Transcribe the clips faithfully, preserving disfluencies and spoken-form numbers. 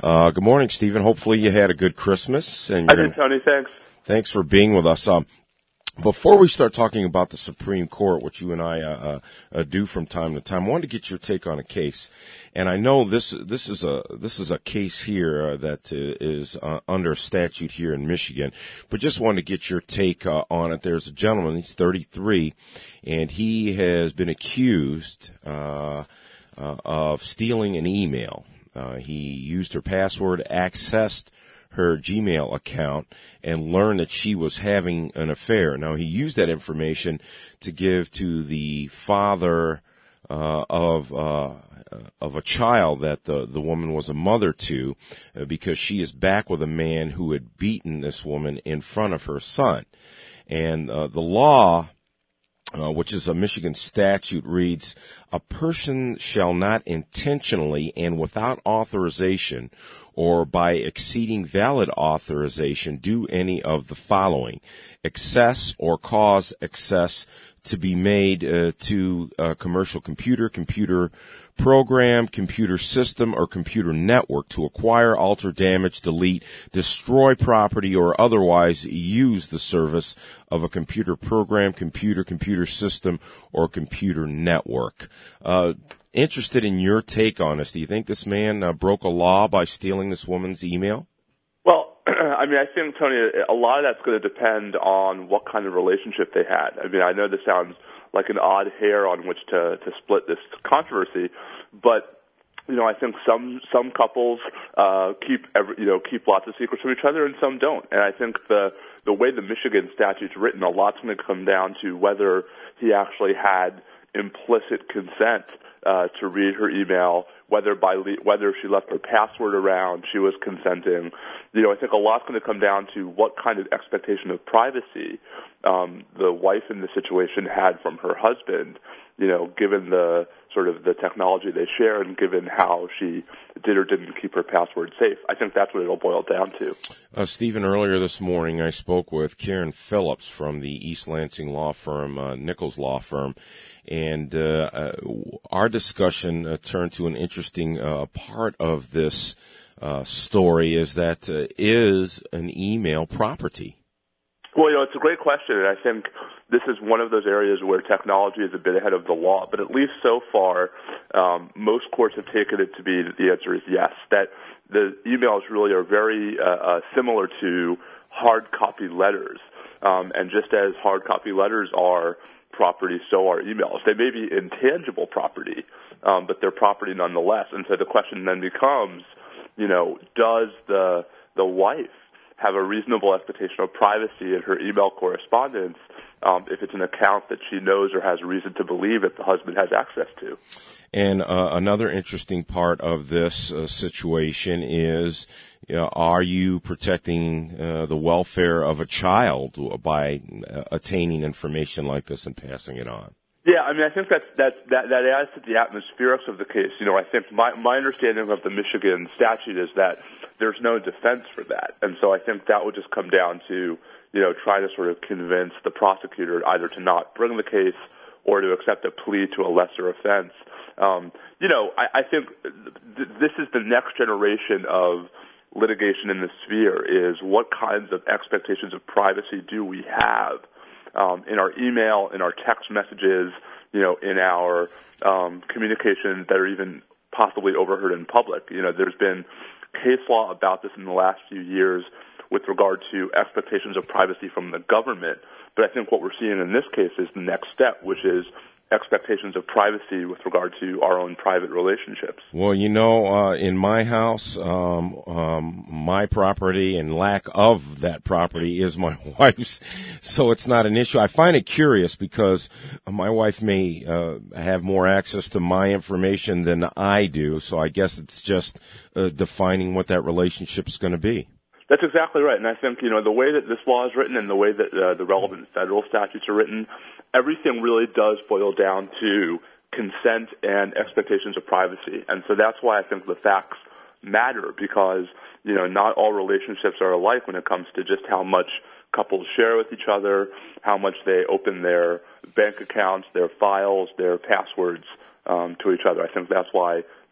Uh, good morning, Stephen. Hopefully you had a good Christmas. And I did, Tony. Thanks. Thanks for being with us. Um, before we start talking about the Supreme Court, which you and I uh, uh, do from time to time, I wanted to get your take on a case. And I know this this is a this is a case here uh, that is uh, under statute here in Michigan, but just wanted to get your take uh, on it. There's a gentleman, he's thirty-three, and he has been accused uh, uh, of stealing an email. Uh, he used her password, accessed her Gmail account, and learned that she was having an affair. Now, he used that information to give to the father uh, of uh, of a child that the, the woman was a mother to, uh, because she is back with a man who had beaten this woman in front of her son. And uh, the law, Uh, which is a Michigan statute, reads, a person shall not intentionally and without authorization or by exceeding valid authorization do any of the following: access or cause access to be made uh, to a commercial computer, computer program, computer system, or computer network to acquire, alter, damage, delete, destroy property, or otherwise use the service of a computer program, computer, computer system, or computer network. Uh, interested in your take on this. Do you think this man uh, broke a law by stealing this woman's email? Well, I mean, I think, Tony, a lot of that's going to depend on what kind of relationship they had. I mean, I know this sounds like an odd hair on which to, to split this controversy, but you know, I think some some couples uh, keep every, you know keep lots of secrets from each other, and some don't. And I think the the way the Michigan statute's written, a lot's going to come down to whether he actually had implicit consent uh, to read her email, whether by le- whether she left her password around, she was consenting. You know, I think a lot's going to come down to what kind of expectation of privacy um, the wife in the situation had from her husband. You know, given the sort of the technology they share and given how she did or didn't keep her password safe. I think that's what it'll boil down to. Uh, Stephen, earlier this morning I spoke with Karen Phillips from the East Lansing law firm, uh, Nichols Law Firm, and uh, uh, our discussion uh, turned to an interesting uh, part of this uh, story is that uh, is an email property? Well, you know, it's a great question, and I think this is one of those areas where technology is a bit ahead of the law. But at least so far, um, most courts have taken it to be that the answer is yes, that the emails really are very uh, uh, similar to hard copy letters. Um, and just as hard copy letters are property, so are emails. They may be intangible property, um, but they're property nonetheless. And so the question then becomes, you know, does the the wife have a reasonable expectation of privacy in her email correspondence um, if it's an account that she knows or has reason to believe that the husband has access to? And uh, another interesting part of this uh, situation is, you know, are you protecting uh, the welfare of a child by uh, attaining information like this and passing it on? Yeah, I mean, I think that's, that's, that that adds to the atmospherics of the case. You know, I think my, my understanding of the Michigan statute is that there's no defense for that. And so I think that would just come down to, you know, trying to sort of convince the prosecutor either to not bring the case or to accept a plea to a lesser offense. Um, you know, I, I think th- this is the next generation of litigation in the sphere, is what kinds of expectations of privacy do we have Um, in our email, in our text messages, you know, in our um, communications that are even possibly overheard in public. You know, there's been case law about this in the last few years with regard to expectations of privacy from the government. But I think what we're seeing in this case is the next step, which is expectations of privacy with regard to our own private relationships. Well, you know, uh, in my house, um, um, my property and lack of that property is my wife's, so it's not an issue. I find it curious because my wife may uh, have more access to my information than I do, so I guess it's just uh, defining what that relationship is going to be. That's exactly right. And I think, you know, the way that this law is written and the way that uh, the relevant federal statutes are written, everything really does boil down to consent and expectations of privacy. And so that's why I think the facts matter, because, you know, not all relationships are alike when it comes to just how much couples share with each other, how much they open their bank accounts, their files, their passwords um, to each other. I think that's why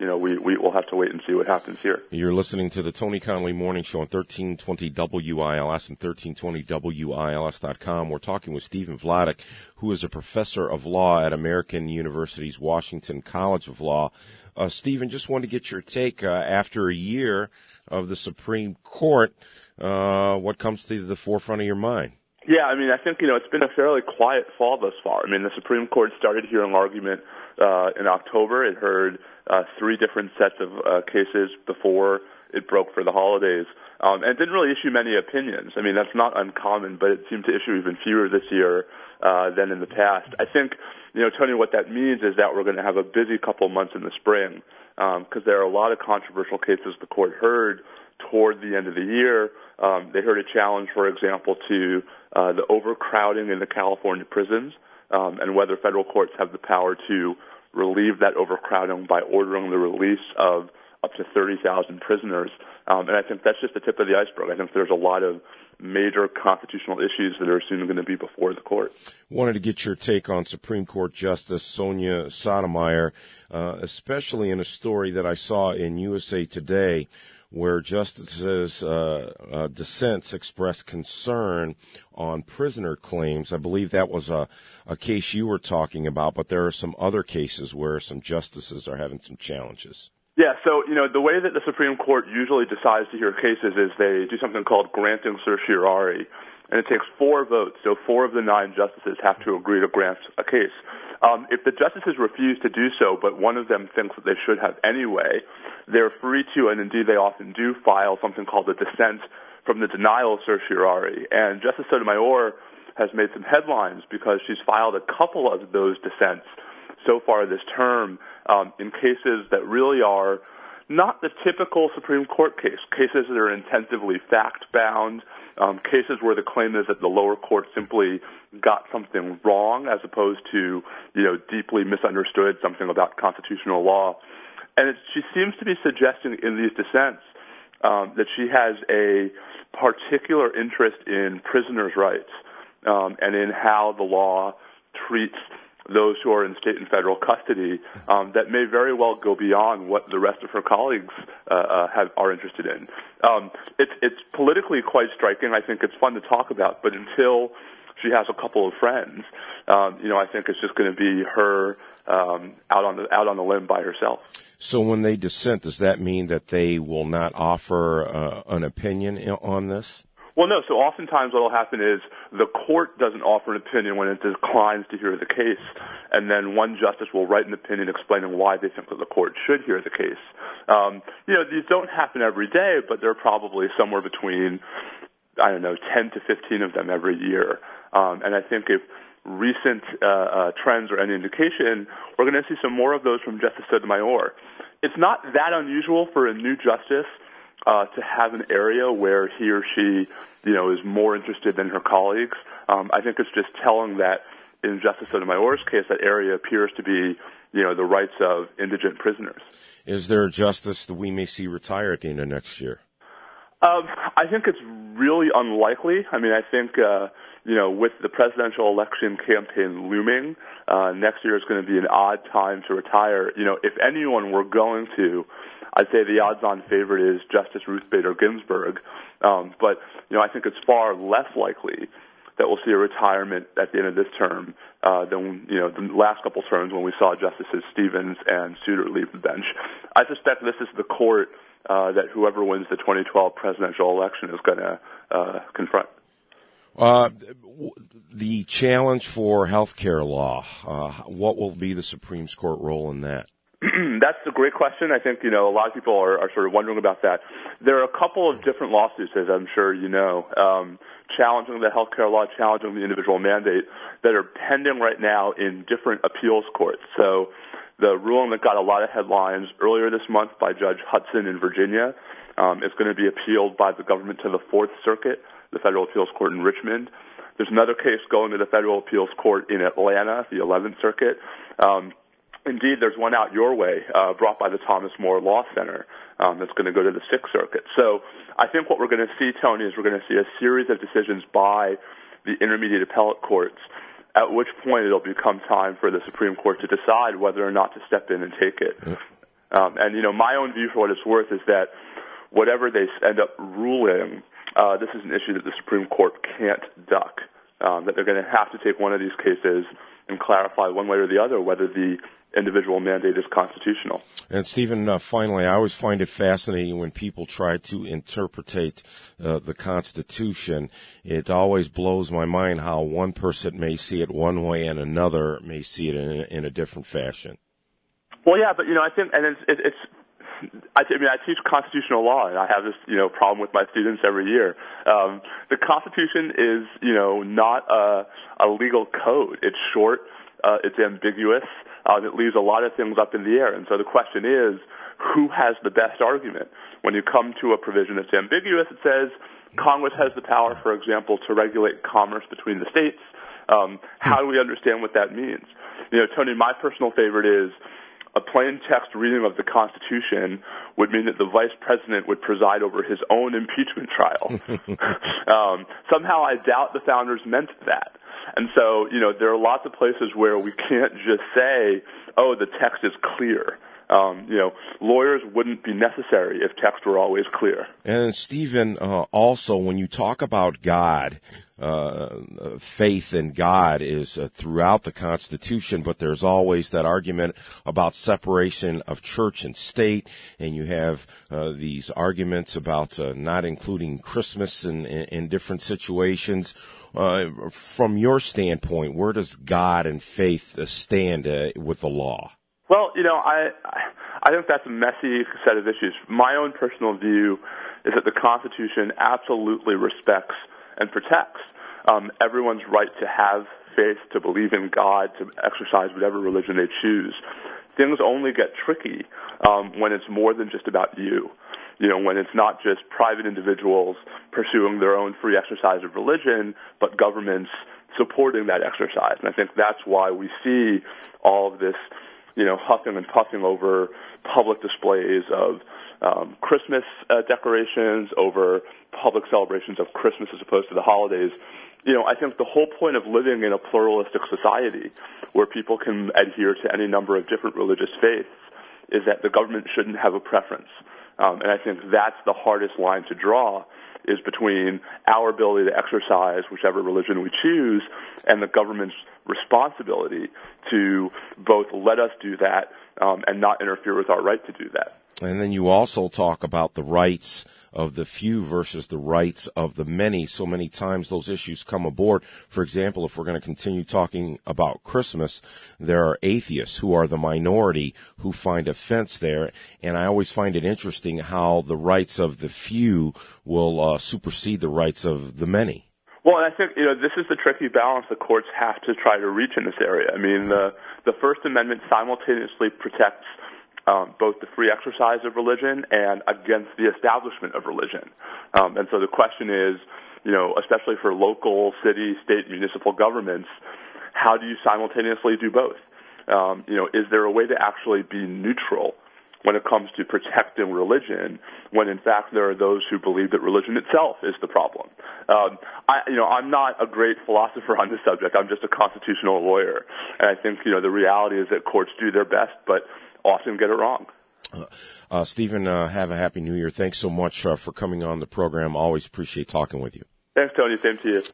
you know, we, we will have to wait and see what happens here. You're listening to the Tony Connolly Morning Show on thirteen twenty W I L S and thirteen twenty W I L S dot com. We're talking with Stephen Vladeck, who is a professor of law at American University's Washington College of Law. Uh, Stephen, just wanted to get your take uh, after a year of the Supreme Court. Uh, what comes to the forefront of your mind? Yeah, I mean, I think, you know, it's been a fairly quiet fall thus far. I mean, the Supreme Court started hearing argument uh, in October. It heard uh, three different sets of uh, cases before it broke for the holidays, um, and didn't really issue many opinions. I mean, that's not uncommon, but it seemed to issue even fewer this year uh, than in the past. I think, you know, Tony, what that means is that we're going to have a busy couple months in the spring because um, there are a lot of controversial cases the court heard toward the end of the year. Um, they heard a challenge, for example, to uh, the overcrowding in the California prisons um, and whether federal courts have the power to relieve that overcrowding by ordering the release of up to thirty thousand prisoners. Um, and I think that's just the tip of the iceberg. I think there's a lot of major constitutional issues that are soon going to be before the court. Wanted to get your take on Supreme Court Justice Sonia Sotomayor, uh, especially in a story that I saw in U S A Today, where justices' uh, uh, dissents expressed concern on prisoner claims. I believe that was a, a case you were talking about, but there are some other cases where some justices are having some challenges. Yeah, so, you know, the way that the Supreme Court usually decides to hear cases is they do something called granting certiorari, and it takes four votes, so four of the nine justices have to agree to grant a case. Um, if the justices refuse to do so, but one of them thinks that they should have anyway, they're free to, and indeed they often do, file something called a dissent from the denial of certiorari. And Justice Sotomayor has made some headlines because she's filed a couple of those dissents so far this term um, in cases that really are not the typical Supreme Court case, cases that are intensively fact-bound, um, cases where the claim is that the lower court simply got something wrong as opposed to, you know, deeply misunderstood something about constitutional law. And it, she seems to be suggesting in these dissents um, that she has a particular interest in prisoners' rights um, and in how the law treats those who are in state and federal custody um, that may very well go beyond what the rest of her colleagues uh, uh, have, are interested in. Um, it's, it's politically quite striking. I think it's fun to talk about, but until she has a couple of friends, um, you know, I think it's just going to be her um, out on the out on the limb by herself. So when they dissent, does that mean that they will not offer uh, an opinion on this? Well, no. So oftentimes what will happen is the court doesn't offer an opinion when it declines to hear the case, and then one justice will write an opinion explaining why they think that the court should hear the case. Um, you know, these don't happen every day, but they're probably somewhere between, I don't know, ten to fifteen of them every year. Um, and I think if recent uh, uh, trends are any indication, we're going to see some more of those from Justice Sotomayor. It's not that unusual for a new justice Uh, to have an area where he or she, you know, is more interested than her colleagues. Um, I think it's just telling that in Justice Sotomayor's case, that area appears to be, you know, the rights of indigent prisoners. Is there a justice that we may see retire at the end of next year? Um, I think it's really unlikely. I mean, I think, uh, you know, with the presidential election campaign looming, uh, next year is going to be an odd time to retire. You know, if anyone were going to, I'd say the odds-on favorite is Justice Ruth Bader Ginsburg. Um, but, you know, I think it's far less likely that we'll see a retirement at the end of this term uh, than, you know, the last couple terms when we saw Justices Stevens and Souter leave the bench. I suspect this is the court uh, that whoever wins the twenty twelve presidential election is going to uh, confront. Uh, the challenge for health care law, uh, what will be the Supreme Court role in that? That's a great question. I think, you know, a lot of people are, are sort of wondering about that. There are a couple of different lawsuits, as I'm sure you know, um, challenging the health care law, challenging the individual mandate that are pending right now in different appeals courts. So the ruling that got a lot of headlines earlier this month by Judge Hudson in Virginia um, is going to be appealed by the government to the Fourth Circuit, the Federal Appeals Court in Richmond. There's another case going to the Federal Appeals Court in Atlanta, the Eleventh Circuit. Um, Indeed, there's one out your way, uh, brought by the Thomas More Law Center, um, that's going to go to the Sixth Circuit. So I think what we're going to see, Tony, is we're going to see a series of decisions by the intermediate appellate courts, at which point it'll become time for the Supreme Court to decide whether or not to step in and take it. Um, and, you know, my own view, for what it's worth, is that whatever they end up ruling, uh, this is an issue that the Supreme Court can't duck, um, that they're going to have to take one of these cases and clarify one way or the other whether the individual mandate is constitutional. And Stephen, uh, finally, I always find it fascinating when people try to interpret uh, the Constitution. It always blows my mind how one person may see it one way and another may see it in a, in a different fashion. Well, yeah, but, you know, I think, and it's, it, it's I, I mean, I teach constitutional law, and I have this, you know, problem with my students every year. Um, the Constitution is, you know, not a, a legal code. It's short. Uh, it's ambiguous. Uh, it leaves a lot of things up in the air. And so the question is, who has the best argument? When you come to a provision that's ambiguous, it says Congress has the power, for example, to regulate commerce between the states. Um, how do we understand what that means? You know, Tony, my personal favorite is a plain text reading of the Constitution would mean that the vice president would preside over his own impeachment trial. um, somehow I doubt the founders meant that. And so, you know, there are lots of places where we can't just say, oh, the text is clear. Um, you know, lawyers wouldn't be necessary if text were always clear. And Stephen, uh, also, when you talk about God, uh, faith in God is uh, throughout the Constitution, but there's always that argument about separation of church and state, and you have uh, these arguments about uh, not including Christmas in, in, in different situations. Uh, from your standpoint, where does God and faith uh, stand uh, with the law? Well, you know, I I think that's a messy set of issues. My own personal view is that the Constitution absolutely respects and protects um, everyone's right to have faith, to believe in God, to exercise whatever religion they choose. Things only get tricky um, when it's more than just about you. You know, when it's not just private individuals pursuing their own free exercise of religion, but governments supporting that exercise. And I think that's why we see all of this, you know, huffing and puffing over public displays of um, Christmas uh, decorations, over public celebrations of Christmas as opposed to the holidays. You know, I think the whole point of living in a pluralistic society where people can adhere to any number of different religious faiths is that the government shouldn't have a preference. Um, and I think that's the hardest line to draw, is between our ability to exercise whichever religion we choose and the government's responsibility to both let us do that um, and not interfere with our right to do that. And then you also talk about the rights of the few versus the rights of the many. So many times those issues come aboard. For example, if we're going to continue talking about Christmas, there are atheists who are the minority who find offense there. And I always find it interesting how the rights of the few will uh, supersede the rights of the many. Well, and I think, you know, this is the tricky balance the courts have to try to reach in this area. I mean, the, the First Amendment simultaneously protects Um, both the free exercise of religion and against the establishment of religion. Um, and so the question is, you know, especially for local, city, state, municipal governments, how do you simultaneously do both? Um, you know, is there a way to actually be neutral when it comes to protecting religion, when in fact there are those who believe that religion itself is the problem? Um, I, you know, I'm not a great philosopher on this subject. I'm just a constitutional lawyer. And I think, you know, the reality is that courts do their best, but often get it wrong. Uh, uh, Stephen, uh, have a happy new year. Thanks so much uh, for coming on the program. Always appreciate talking with you. Thanks, Tony. Same to you.